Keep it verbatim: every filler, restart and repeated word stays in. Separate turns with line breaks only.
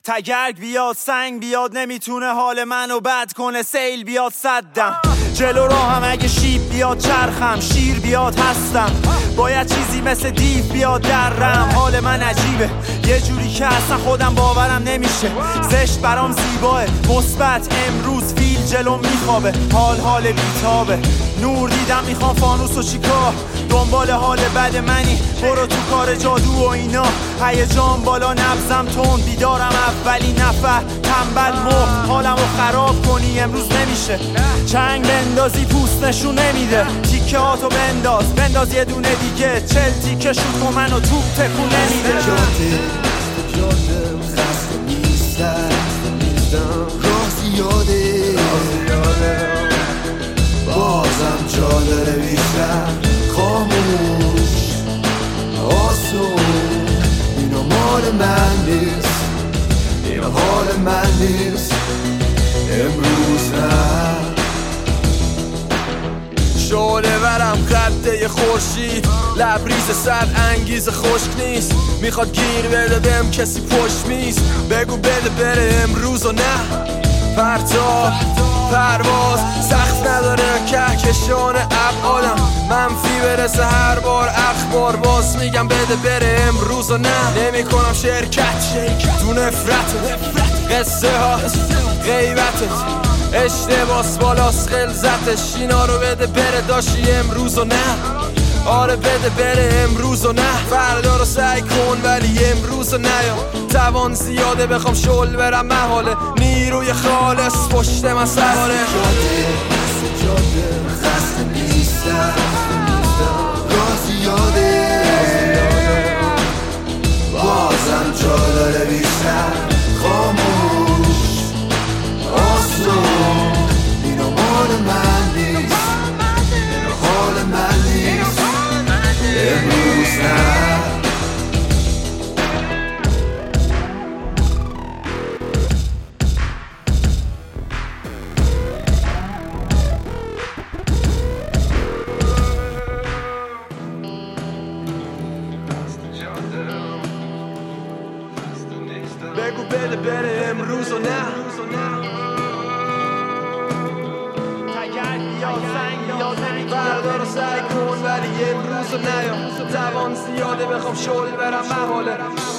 تگرگ بیاد سنگ بیاد نمیتونه حال منو بد کنه، سیل بیاد صدم جلو راهم، اگه شیب بیاد چرخم، شیر بیاد هستم، باید چیزی مثل دیو بیاد درم. حال من عجیبه یه جوری که اصلا خودم باورم نمیشه، زشت برام زیباه مثبت، امروز فیل جلو میخوابه، حال حال بیتابه، نور دیدم میخوام فانوس و چیکار، دنبال حال بد منی برو تو کار جادو و اینا، هیجان بالا نبزم تون، بیدارم اولی نفر تنبل مرد، حالمو خراب کنی امروز نمیشه، چنگ بندازی پوست نشون نمیده، تیکه هاتو بنداز بنداز یه دونه دیگه، چل تیکه شوت کن منو توپ تکون نمیده.
جاده جاده خسته نیستم راه زیاده بازم جا داره بیشتر خاموش آسون، اینا مال من نیست، اینا حال من نیست امروز نه.
شعله ورم قده خورشید، لبریز سر انگیز خشک نیست، میخواد گیر بده بهم کسی پشت میز، بگو بده بره امروز و نه. پرتاب پرواز سخت نداره، کهکشان ابعادم منفی برسه هر بار اخبار، باز میگم بده بره امروز و نه. نمی کنم شرکت تو نفرت قصه ها غیبتت، اشتباس بالاس خلزتش، اینا رو بده بره داشتی امروز و نه. آره بده بره امروز و نه، فردا رو سعی کن ولی امروز و نیا، توان زیاده بخوام شل برم محاله، نیروی خالص پشت من سواره.
جاده جاده خسته نیستم راه زیاده بازم جا داره بیشتر خاموش آسون، اینا مال من نیست، اینا حال من نیست امروز نه.
بگو بده بره امروز و نه.
تگرگ بیاد سنگ بیاد نمیتونه
فردا رو سعی کن ولی امروز و نیا، توان زیاده بخوام شل برم محاله.